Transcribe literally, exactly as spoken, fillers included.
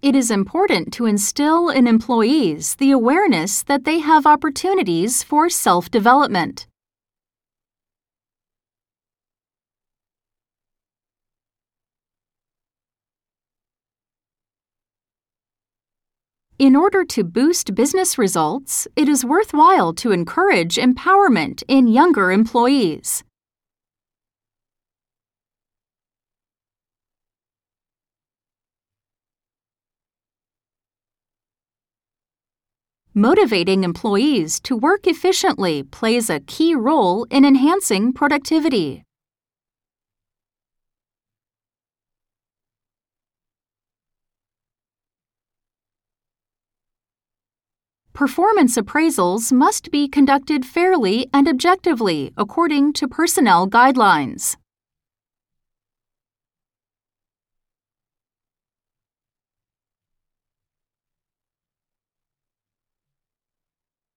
It is important to instill in employees the awareness that they have opportunities for self-development. In order to boost business results, it is worthwhile to encourage empowerment in younger employees. Motivating employees to work efficiently plays a key role in enhancing productivity. Performance appraisals must be conducted fairly and objectively according to personnel guidelines.